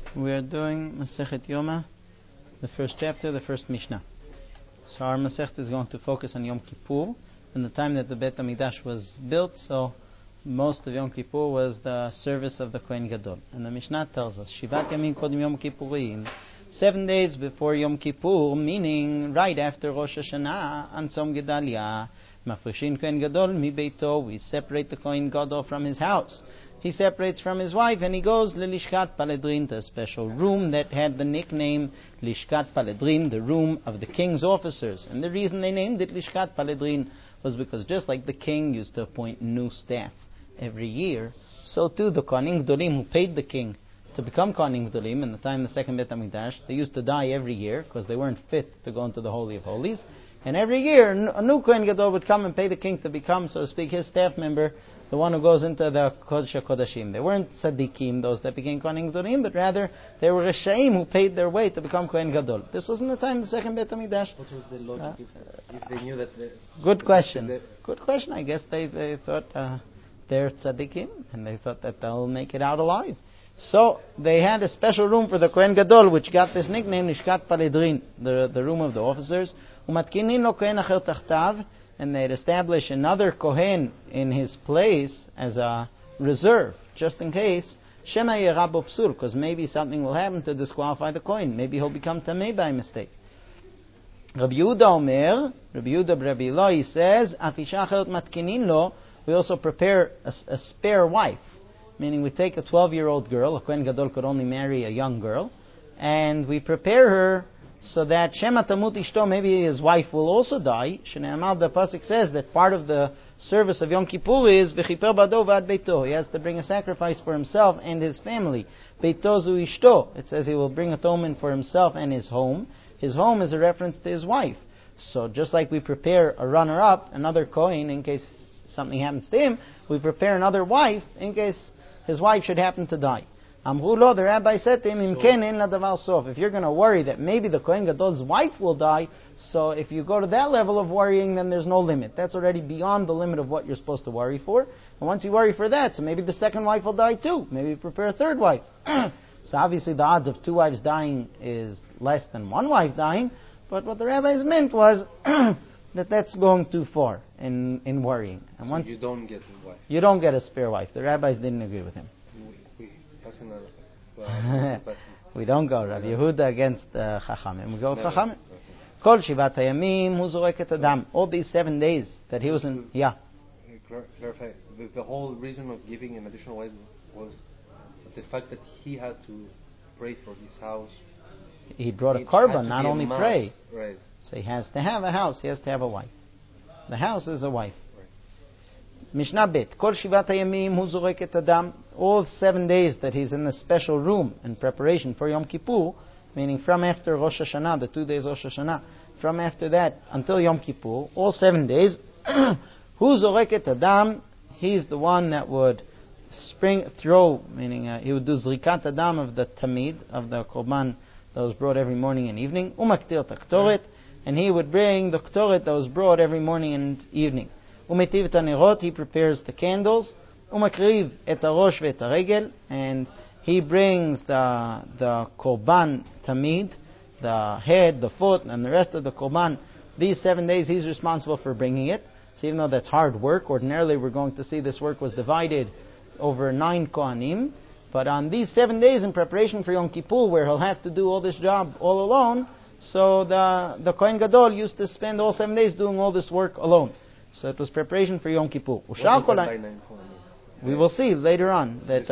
We are doing Masechet Yoma, the first chapter, the first Mishnah. So our Masechet is going to focus on Yom Kippur, and the time that the Beit HaMikdash was built, so most of Yom Kippur was the service of the Kohen Gadol. And the Mishnah tells us, Shivat Yamim Kodem Yom Kippurim, 7 days before Yom Kippur, meaning right after Rosh Hashanah, and Tzom Gedalia, Mafrishin Kohen Gadol mi Beito, we separate the Kohen Gadol from his house. He separates from his wife and he goes Lishkat Paledrin, to a special room that had the nickname Lishkat Paledrin, the room of the king's officers. And the reason they named it Lishkat Paledrin was because just like the king used to appoint new staff every year, so too the Kohanim Gdolim who paid the king to become Kohanim Gdolim in the time of the second Beit HaMikdash, they used to die every year because they weren't fit to go into the Holy of Holies. And every year a new Kohen Gadol would come and pay the king to become, so to speak, his staff member, the one who goes into the Kodesh HaKodashim. They weren't tzaddikim, those that became Kohanim Gedolim, but rather they were Reshaim who paid their way to become Kohen Gadol. This was in the time of the second Beit HaMikdash. What was the logic if they knew that? Good question. Good question. I guess they thought they're tzaddikim, and they thought that they'll make it out alive. So they had a special room for the Kohen Gadol, which got this nickname, Lishkat Paledrin, the room of the officers. Umatkinin lo Kohen acher tachtav, and they'd establish another Kohen in his place as a reserve, just in case Shema Yerab Psul, because maybe something will happen to disqualify the Kohen. Maybe he'll become Tameh by mistake. Rabbi Yehuda Omer, Rabbi Yehuda Rabbi Eloi says, Afisha acheret matkinin lo, we also prepare a spare wife, meaning we take a 12-year-old girl, a Kohen Gadol could only marry a young girl, and we prepare her so that Shema Tamut Ishto, maybe his wife will also die. Shne'amar, the pasuk says that part of the service of Yom Kippur is V'chiper bado v'ad beito. He has to bring a sacrifice for himself and his family. Beito zu ishto. It says he will bring atonement for himself and his home. His home is a reference to his wife. So just like we prepare a runner-up, another Kohen, in case something happens to him, we prepare another wife in case his wife should happen to die. Amru lo, the rabbi said to him, Imken en ladavar sof. If you're going to worry that maybe the Kohen Gadol's wife will die, so if you go to that level of worrying, then there's no limit. That's already beyond the limit of what you're supposed to worry for. And once you worry for that, so maybe the second wife will die too. Maybe you prepare a third wife. So obviously the odds of 2 wives dying is less than 1 wife dying, but what the rabbis meant was that's going too far in worrying. And so once you don't get a wife. You don't get a spare wife. The rabbis didn't agree with him. We don't go Rabbi Yehuda against Chachamim. We go with Chachamim. Kol Shivat Hayamim hu zorek et adam. All these 7 days that he was in. Yeah. Clarify. The whole reason of giving an additional wife was the fact that he had to pray for his house. He brought a korban, not only pray. Right. So he has to have a house. He has to have a wife. The house is a wife. Mishnah Bet. Kol Shivat Hayamim hu zorek et adam. All 7 days that he's in the special room in preparation for Yom Kippur, meaning from after Rosh Hashanah, the 2 days Rosh Hashanah, from after that until Yom Kippur, all 7 days, hu zorek et adam, he's the one that would throw, meaning he would do zrikat adam of the tamid, of the korban that was brought every morning and evening, umaktir taktoret, and he would bring the ktoret that was brought every morning and evening. Umetiv et hanerot, he prepares the candles. Umakriv et harosh ve'et haregel, and he brings the korban tamid, the head, the foot, and the rest of the korban. These 7 days he's responsible for bringing it. So even though that's hard work, ordinarily we're going to see this work was divided over 9 kohanim. But on these 7 days in preparation for Yom Kippur, where he'll have to do all this job all alone, so the Kohen Gadol used to spend all 7 days doing all this work alone. So it was preparation for Yom Kippur. We will see later on that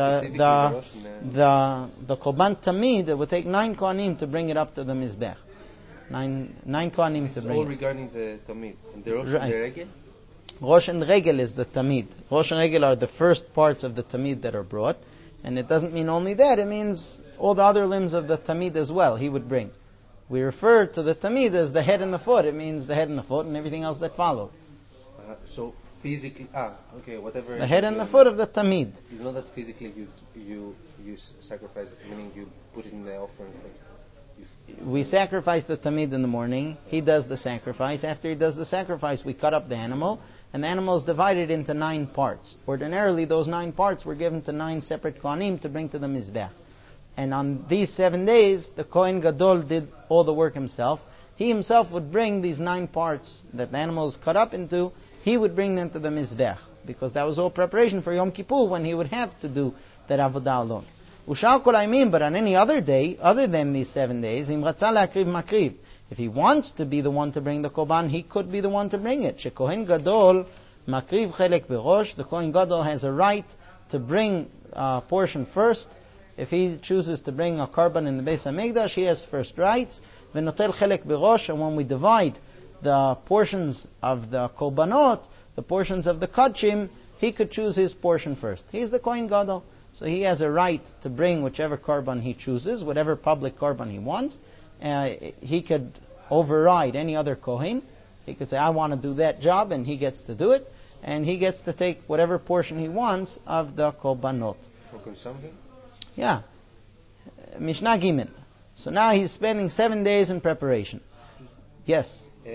the Korban Tamid would take 9 Kohanim to bring it up to the Mizbech. 9 Kohanim to bring it. All regarding the Tamid. And the Rosh and the Regel? Rosh and Regel is the Tamid. Rosh and Regel are the first parts of the Tamid that are brought. And it doesn't mean only that. It means all the other limbs of the Tamid as well he would bring. We refer to the Tamid as the head and the foot. It means the head and the foot and everything else that follow. So physically, whatever. The head and the foot of the tamid. It's not that physically you sacrifice it, meaning you put it in the offering. We sacrifice the tamid in the morning. He does the sacrifice. After he does the sacrifice, we cut up the animal, and the animal is divided into 9 parts. Ordinarily, those 9 parts were given to 9 separate kohanim to bring to the mizbech. And on these 7 days, the Kohen Gadol did all the work himself. He himself would bring these 9 parts that the animal is cut up into, he would bring them to the Mizbech, because that was all preparation for Yom Kippur, when he would have to do that avodah alone. Ushal kol hayamim, but on any other day, other than these 7 days, im ratza le'akriv makriv. If he wants to be the one to bring the korban, he could be the one to bring it. Shekohen Gadol makriv chelek berosh. The Kohen Gadol has a right to bring a portion first. If he chooses to bring a korban in the Beis HaMikdash, he has first rights. V'notel chelek berosh, and when we divide the portions of the korbanot, the portions of the kachim, he could choose his portion first. He's the Kohen Gadol, so he has a right to bring whichever korban he chooses, whatever public korban he wants. He could override any other Kohen. He could say, I want to do that job, and he gets to do it. And he gets to take whatever portion he wants of the korbanot. For consumption? Yeah. Mishnah Gimel. So now he's spending 7 days in preparation. Yes?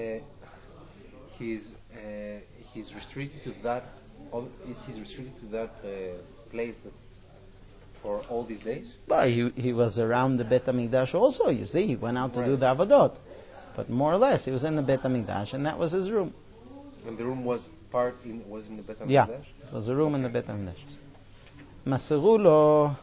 He's restricted to that. He's restricted to that place for all these days. But he was around the Bet HaMikdash also. You see, he went out to do the avodot. But more or less, he was in the Bet HaMikdash, and that was his room. And the room was in the Bet HaMikdash. Yeah, it was a room in the Bet HaMikdash. Maseru lo.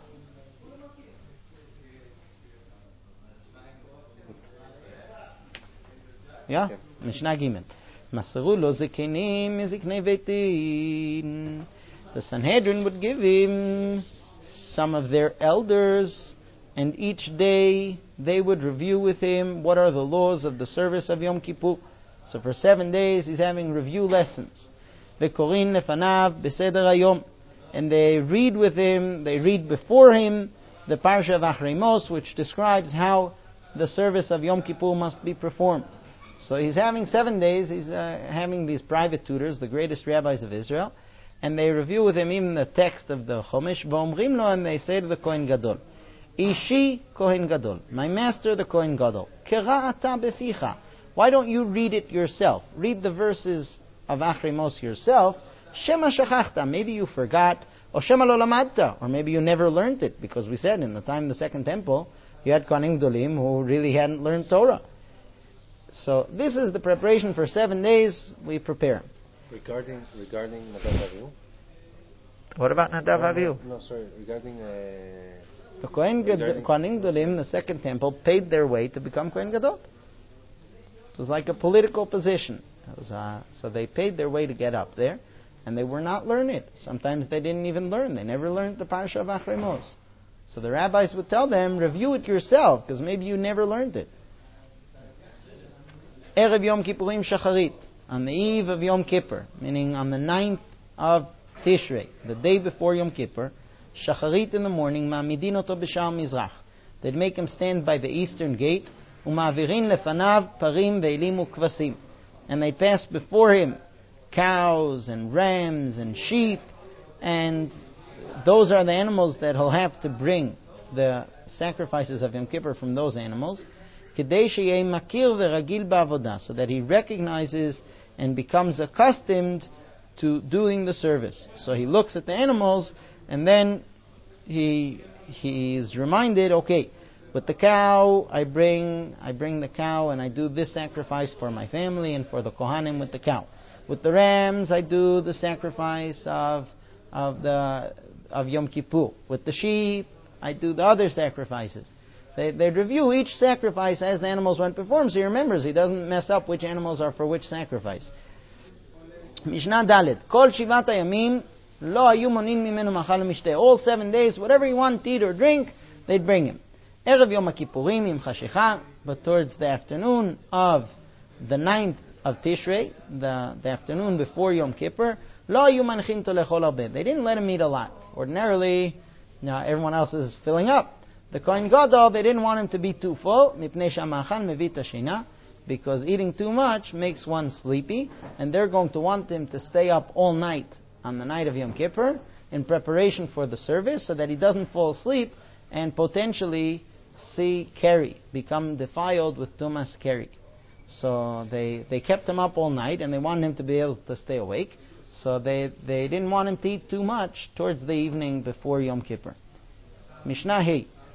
Yeah, okay. Mishnah Gimel. Maseru lo zekenim meziknei veitin. The Sanhedrin would give him some of their elders, and each day they would review with him what are the laws of the service of Yom Kippur. So for 7 days he's having review lessons. Vekorin lefanav beseder hayom, and they read with him, they read before him the Parsha of Achrei Mos, which describes how the service of Yom Kippur must be performed. So he's having 7 days, he's having these private tutors, the greatest rabbis of Israel, and they review with him even the text of the Chumash, v'omrim lo, and they say to the Kohen Gadol, Ishi Kohen Gadol, my master the Kohen Gadol, Kera'ata beficha, why don't you read it yourself? Read the verses of Achrei Mos yourself. Shema shachachta, maybe you forgot, or Shema lo lamadta, or maybe you never learned it, because we said in the time of the Second Temple, you had Kohanim Gedolim who really hadn't learned Torah. So this is the preparation for 7 days. We prepare. Regarding Nadav Avihu. What about Nadav Avihu? No, sorry. Regarding the Kohanim Gedolim, the Second Temple, paid their way to become Kohen Gadol. It was like a political position. So they paid their way to get up there, and they were not learned. Sometimes they didn't even learn. They never learned the Parsha of Achrei Mos. So the rabbis would tell them, review it yourself, because maybe you never learned it. Erev Yom Kippurim Shacharit, on the eve of Yom Kippur, meaning on the 9th of Tishrei, the day before Yom Kippur, Shacharit in the morning, Ma'amidin oto b'sha'ar Mizrach. They'd make him stand by the eastern gate, U'ma'avirin lefanav parim ve'elim u'kvasim. And they pass before him cows and rams and sheep, and those are the animals that he'll have to bring the sacrifices of Yom Kippur from those animals, so that he recognizes and becomes accustomed to doing the service. So he looks at the animals, and then he is reminded, okay, with the cow, I bring the cow and I do this sacrifice for my family and for the Kohanim with the cow. With the rams, I do the sacrifice of Yom Kippur. With the sheep, I do the other sacrifices. They review each sacrifice as the animals went before him, so he remembers, he doesn't mess up which animals are for which sacrifice. Mishnah Dalet. Kol Shivat Hayamim lo hayu monin mimenu machal mishteh. All 7 days, whatever he wanted to eat or drink, they'd bring him. Erev Yom HaKippurim im chashicha, but towards the afternoon of the 9th of Tishrei, the afternoon before Yom Kippur, lo hayu manchin to lechol harbeh. They didn't let him eat a lot. Ordinarily, now everyone else is filling up. The Kohen Gadol, they didn't want him to be too full, mipnei shamachan mevit hashina, because eating too much makes one sleepy, and they're going to want him to stay up all night on the night of Yom Kippur in preparation for the service, so that he doesn't fall asleep and potentially see keri, become defiled with tumas keri. So they kept him up all night, and they wanted him to be able to stay awake. So they didn't want him to eat too much towards the evening before Yom Kippur. Mishnah Hey.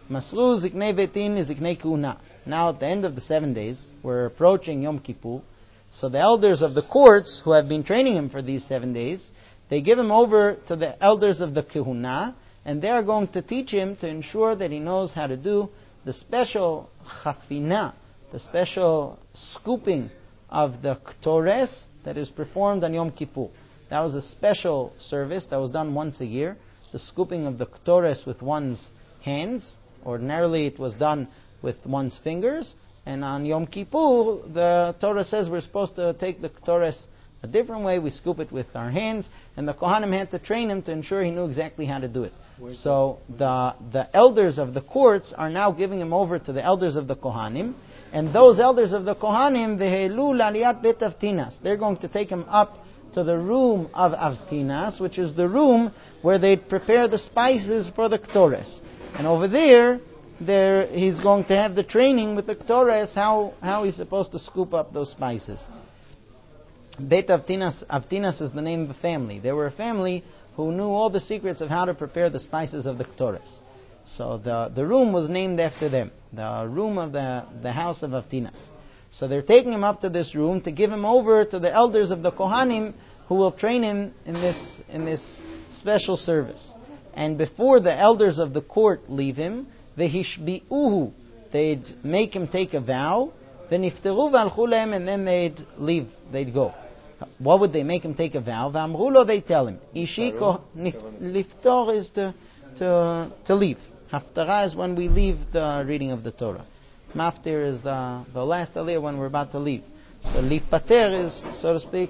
Masru ziknei betin ziknei kuna. Now at the end of the 7 days, we're approaching Yom Kippur. So the elders of the courts, who have been training him for these 7 days, they give him over to the elders of the Kehuna, and they are going to teach him to ensure that he knows how to do the special chafina, the special scooping of the Ktores that is performed on Yom Kippur. That was a special service that was done once a year, the scooping of the Ktores with one's hands. Ordinarily it was done with one's fingers, and on Yom Kippur, the Torah says we're supposed to take the Ktores a different way. We scoop it with our hands, and the Kohanim had to train him to ensure he knew exactly how to do it. So the elders of the courts are now giving him over to the elders of the Kohanim, and those elders of the Kohanim, vehelu laliyat bet Avtinas, they're going to take him up to the room of Avtinas, which is the room where they prepare the spices for the Ktores. And over there he's going to have the training with the Ktores, how he's supposed to scoop up those spices. Bet Avtinas is the name of the family. They were a family who knew all the secrets of how to prepare the spices of the Ktores. So the room was named after them, the room of the house of Avtinas. So they're taking him up to this room to give him over to the elders of the Kohanim, who will train him in this special service. And before the elders of the court leave him, vehishbi'uhu, they'd make him take a vow, venifteru v'alchu lehem, and then they'd leave, they'd go. What would they make him take a vow? V'amru lo, they tell him. Ishiko, liftor is to leave. Haftarah is when we leave the reading of the Torah. Maftir is the last aliyah when we're about to leave. So lipater is, so to speak,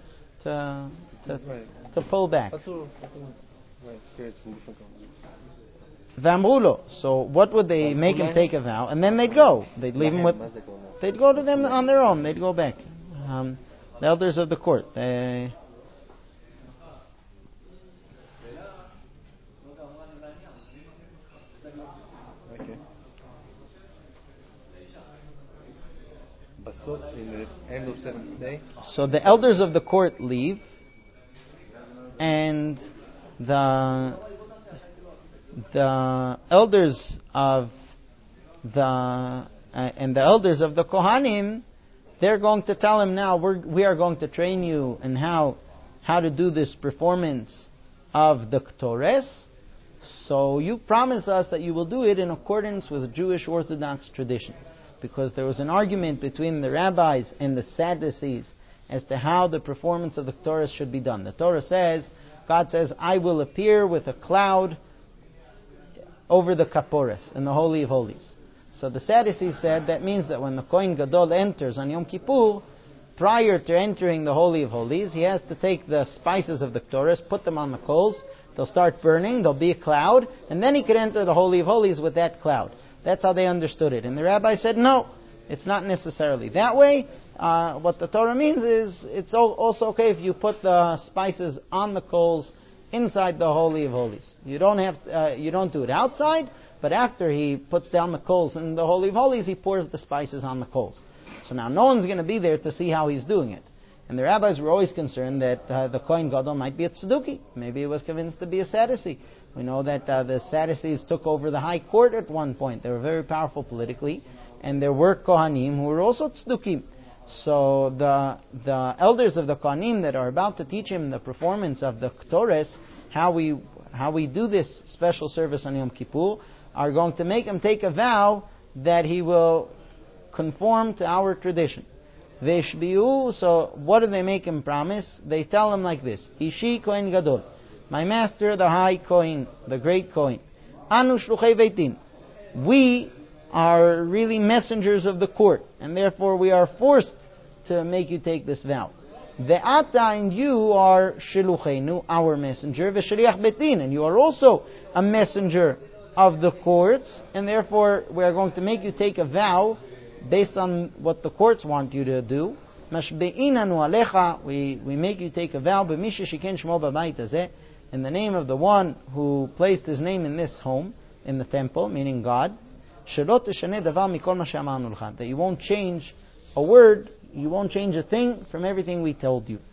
to pull back. Vamrulo. So what would they make him take a vow? And then they'd go. They'd leave him with. They'd go to them on their own. They'd go back. The elders of the court. Okay. In the end of 7th day. So the elders of the court leave, and the elders of the Kohanim, they're going to tell him now, we are going to train you in how to do this performance of the Ktores. So you promise us that you will do it in accordance with Jewish Orthodox tradition. Because there was an argument between the rabbis and the Sadducees as to how the performance of the Torah should be done. The Torah says, God says, I will appear with a cloud over the Kapores in the Holy of Holies. So the Sadducees said that means that when the Kohen Gadol enters on Yom Kippur, prior to entering the Holy of Holies, he has to take the spices of the Torah, put them on the coals, they'll start burning, there'll be a cloud, and then he could enter the Holy of Holies with that cloud. That's how they understood it. And the rabbi said, no, it's not necessarily that way. What the Torah means is it's also okay if you put the spices on the coals inside the Holy of Holies. You don't do it outside, but after he puts down the coals in the Holy of Holies, he pours the spices on the coals. So now no one's going to be there to see how he's doing it. And the rabbis were always concerned that the Kohen Gadol might be a tzduki. Maybe he was convinced to be a Sadducee. We know that the Sadducees took over the high court at one point. They were very powerful politically. And there were Kohanim who were also tzdukim. So the elders of the Kohanim that are about to teach him the performance of the Ktores, how we do this special service on Yom Kippur, are going to make him take a vow that he will conform to our tradition. Veshbiu, so what do they make him promise? They tell him like this: Ishi Kohen Gadol, my master, the high Kohen, the great Kohen. Anu shluchei veitin. We are really messengers of the court, and therefore we are forced to make you take this vow. Ve'ata, and you are shilucheinu, our messenger, v'shaliach betin, and you are also a messenger of the courts, and therefore we are going to make you take a vow based on what the courts want you to do. Mashbe'inanu alecha, we make you take a vow, b'misha shiken shmo b'bayit hazeh, in the name of the one who placed his name in this home, in the temple, meaning God, shelot teshaneh davar mikol ma she'amarnu lecha, that you won't change a word, you won't change a thing from everything we told you.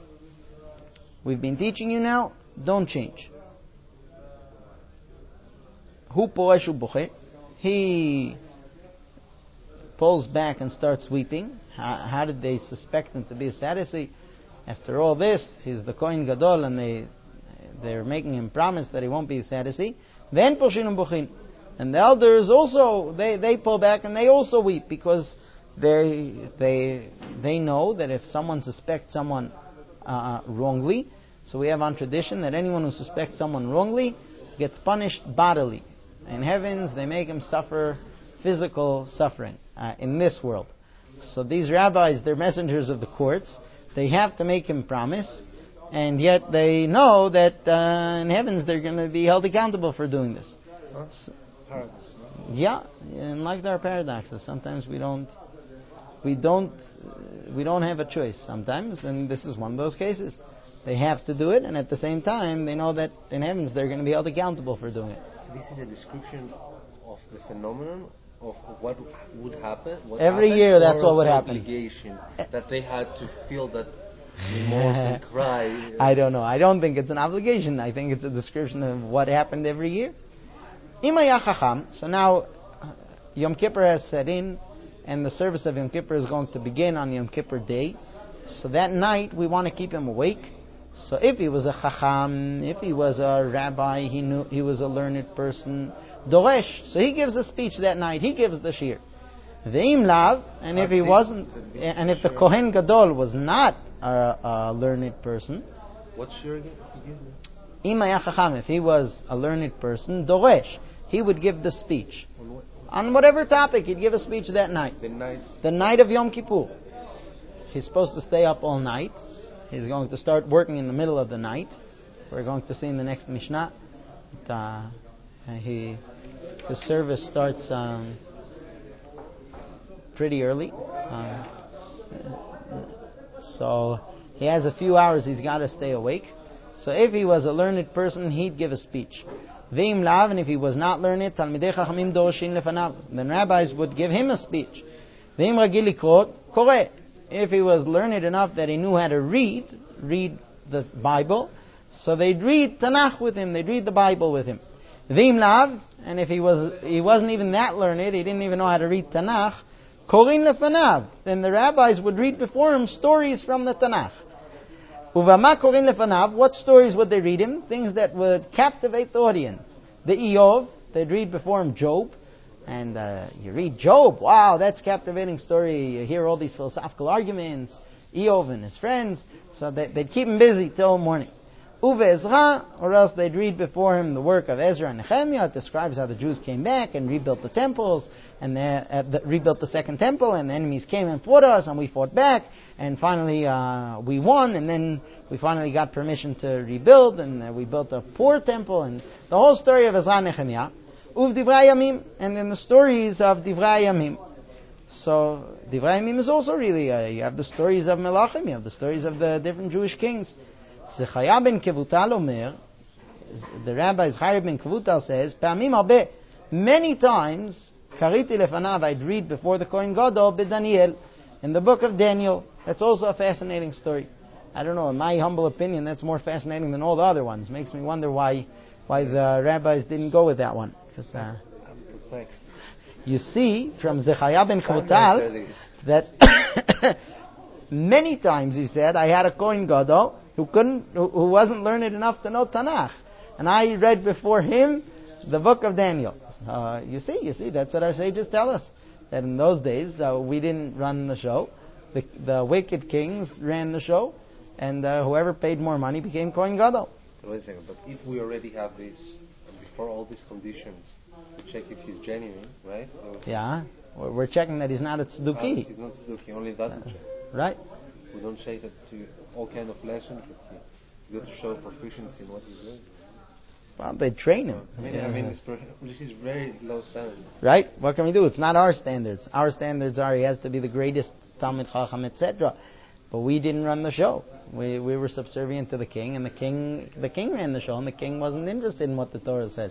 We've been teaching you now, don't change. Hu poresh uboche, he pulls back and starts weeping. How did they suspect him to be a Sadducee? After all this, he's the Kohen Gadol, and they're making him promise that he won't be a Sadducee. Then Poshin Buchin. And the elders also, they pull back and they also weep, because they know that if someone suspects someone wrongly, so we have on tradition that anyone who suspects someone wrongly gets punished bodily. In heavens, they make him suffer physical suffering in this world. So these rabbis, they're messengers of the courts. They have to make him promise, and yet they know that in heavens they're going to be held accountable for doing this. Paradox, no? Yeah, in life there are paradoxes. Sometimes we don't have a choice sometimes, and this is one of those cases. They have to do it, and at the same time they know that in heavens they're going to be held accountable for doing it. This is a description of the phenomenon of what would happen. Every year that's what would happen. Obligation that they had to feel that remorse and cry. I don't know. I don't think it's an obligation. I think it's a description of what happened every year. Imaya Chacham. So now Yom Kippur has set in, and the service of Yom Kippur is going to begin on Yom Kippur day. So that night we want to keep him awake. So if he was a Chacham, if he was a rabbi, he knew he was a learned person, Doresh, so he gives a speech that night, he gives the shir. Ve'im lav, and if he wasn't, and if the Kohen Gadol was not a learned person, What shir again? Imaya Chacham, if he was a learned person, Doresh, he would give the speech. On what? On whatever topic, he'd give a speech that night. The night of Yom Kippur. He's supposed to stay up all night. He's going to start working in the middle of the night. We're going to see in the next Mishnah that the service starts pretty early. So he has a few hours he's got to stay awake. So if he was a learned person, he'd give a speech. Ve'im lav, and if he was not learned, Talmidei Chachamim doroshin lefanav, then rabbis would give him a speech. Ve'im ragil likrot, koreh. If he was learned enough that he knew how to read the Bible, so they'd read Tanakh with him, they'd read the Bible with him. Ve'im lav, and if he wasn't even that learned, he didn't even know how to read Tanakh, korin lefanav, then the rabbis would read before him stories from the Tanakh. Uvama korin lefanav, what stories would they read him? Things that would captivate the audience. The Iyov, they'd read before him Job. And you read Job, wow, that's a captivating story. You hear all these philosophical arguments, Eov and his friends. So they'd keep him busy till morning. Uve Ezra, or else they'd read before him the work of Ezra and Nehemiah. It describes how the Jews came back and rebuilt the temples, and rebuilt the second temple, and the enemies came and fought us, and we fought back, and finally we won, and then we finally got permission to rebuild, and we built a poor temple, and the whole story of Ezra and Nehemiah. Uv Divrei Yamim, and then the stories of Divrei Yamim. So Divrei Yamim is also really, you have the stories of Melachim, you have the stories of the different Jewish kings. Zechariah ben Kevutal Omer, the rabbi Zechariah ben Kevutal says, Pa'amim harbe, many times, Kariti lefanav, I'd read before the Kohen Gadol b'Daniel, in the book of Daniel. That's also a fascinating story. I don't know, in my humble opinion, that's more fascinating than all the other ones. Makes me wonder why the rabbis didn't go with that one. I'm perplexed. You see from Zechariah ben Kevutal that many times he said, I had a Kohen Gadol who wasn't learned enough to know Tanakh, and I read before him the book of Daniel. You see, that's what our sages tell us. That in those days we didn't run the show; the wicked kings ran the show, and whoever paid more money became Kohen Gadol. Wait a second, but if we already have this, before all these conditions, to check if he's genuine, right? Yeah, we're checking that he's not a tzduki. He's not tzduki, only that we check. Right. We don't check that to all kind of lessons that he's good to show proficiency in what he's doing. Well, they train him. This is very low standard. Right? What can we do? It's not our standards. Our standards are he has to be the greatest Talmid Chacham, etc. But we didn't run the show. We were subservient to the king, and the king ran the show, and the king wasn't interested in what the Torah says.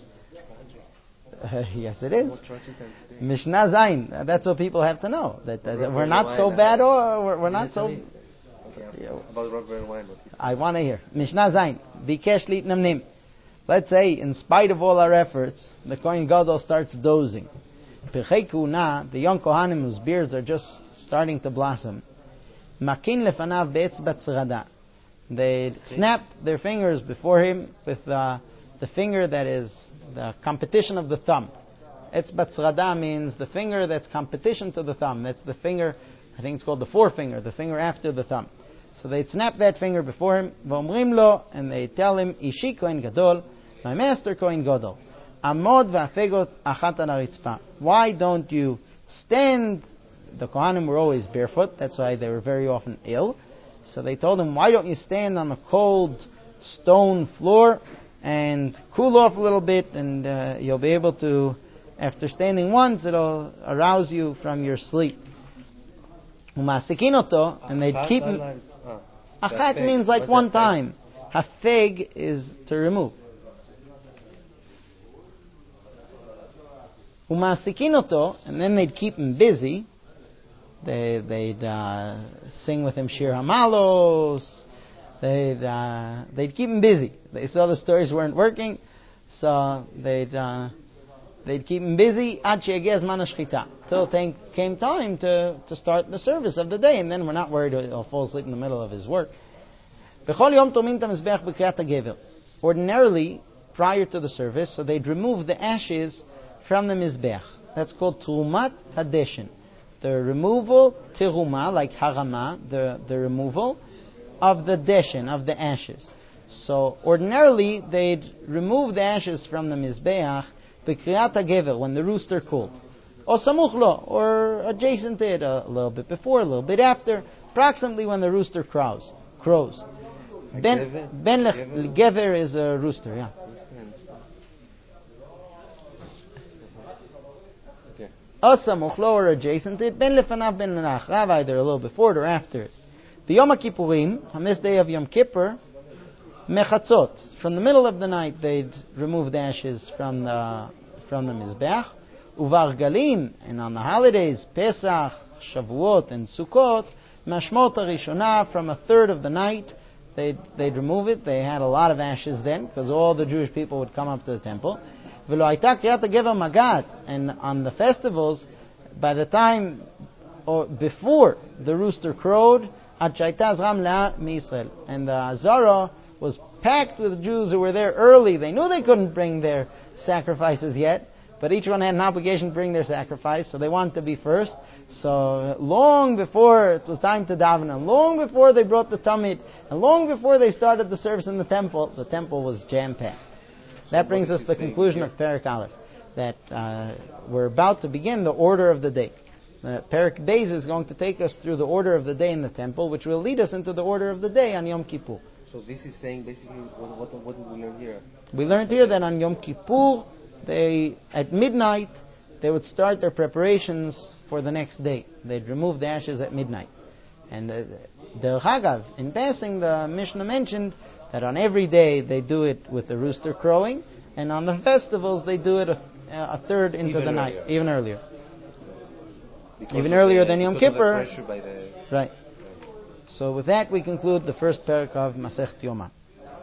Yes, it is. Mishnah Zayin. That's what people have to know. That we're not so bad, or we're not so. About Rabbi Wine, what he said. I want to hear Mishnah Zayin. Bikesh litnamnim. Let's say, in spite of all our efforts, the Kohen Gadol starts dozing. Pirchei Kuna, the young Kohanim whose beards are just starting to blossom, Makin lefanav be'etzbat tzrada. They snapped their fingers before him with the finger that is the competition of the thumb. Etzbat tzrada means the finger that's competition to the thumb. That's the finger, I think it's called the forefinger, the finger after the thumb. So they'd snap that finger before him, v'omrim lo, and they tell him, Ishi Kohen Gadol, my master Kohen Gadol, Amod v'afegot achat al haritzpa. Why don't you stand? The Kohanim were always barefoot, that's why they were very often ill. So they told him, why don't you stand on the cold stone floor and cool off a little bit, and you'll be able to, after standing once, it'll arouse you from your sleep. Umasikinoto, and they'd keep him. Achat means like one time. Hafeg is to remove. Umasikinoto, and then they'd keep him busy. They'd sing with him Shir Hamalos. They'd keep him busy. They saw the stories weren't working, so they'd keep him busy ad she'yageh zman hashchita, till came time to start the service of the day, and then we're not worried he'll fall asleep in the middle of his work. Ordinarily, prior to the service, so they'd remove the ashes from the mizbech. That's called Trumat Hadeshin. The removal, Teruma, like Harama, the removal of the deshin, of the ashes. So ordinarily, they'd remove the ashes from the mizbeach b'kriyat hagever, when the rooster called. Or samuch lo, or adjacent to it, a little bit before, a little bit after, approximately when the rooster crows. Gever is a rooster, yeah. Samuch lo, or adjacent to it, ben lefanav ben lenachrav, either a little before it or after it. The Yom Kippurim, on this day of Yom Kippur, mechatzot, from the middle of the night, they'd remove the ashes from the mizbeach. Uvar galim, and on the holidays, Pesach, Shavuot, and Sukkot, mashmot harishona, from a third of the night, they'd remove it. They had a lot of ashes then, because all the Jewish people would come up to the temple. V'lo hayta kriyat hagever magat, and on the festivals, by the time or before the rooster crowed, ad shayta azram le'a miYisrael, and the Azara was packed with Jews who were there early. They knew they couldn't bring their sacrifices yet, but each one had an obligation to bring their sacrifice, so they wanted to be first. So long before it was time to daven, and long before they brought the tamid, and long before they started the service in the temple was jam-packed. That brings us to the conclusion of Perek Aleph, that we're about to begin the order of the day. Perek Beis is going to take us through the order of the day in the temple, which will lead us into the order of the day on Yom Kippur. So this is saying basically, what did we learn here? We learned here that on Yom Kippur, at midnight, they would start their preparations for the next day. They'd remove the ashes at midnight. And the Chagav, in passing, the Mishnah mentioned that on every day they do it with the rooster crowing, and on the festivals they do it a third into the night, even earlier. Even earlier than Yom Kippur. Right. So with that we conclude the first parak of Masechet Yoma.